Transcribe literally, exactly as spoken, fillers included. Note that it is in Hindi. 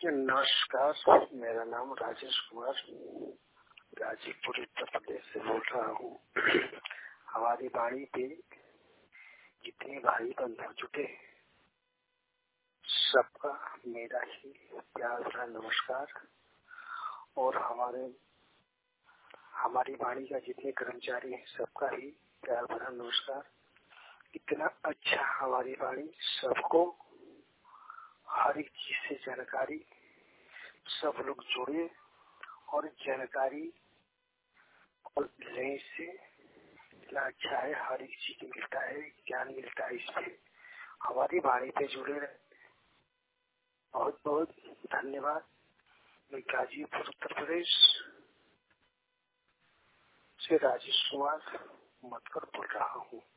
नमस्कार, मेरा नाम राजेश कुमार गाजीपुर उत्तर प्रदेश से बोल रहा हूँ। हमारी वाणी पे जितने भाई बंधु जुटे सबका मेरा ही प्यार भरा नमस्कार। और हमारे हमारी वाणी का जितने कर्मचारी हैं सबका ही प्यार भरा नमस्कार। इतना अच्छा हमारी वाणी सबको हर एक चीज से जानकारी, सब लोग जुड़े और जानकारी और लेने से इतना अच्छा है। हर एक चीज मिलता है, ज्ञान मिलता है। इससे हमारी वाणी पे जुड़े रहे। बहुत बहुत धन्यवाद। मैं गाजीपुर उत्तर प्रदेश से राजेश कुमार मटकर बोल रहा हूँ।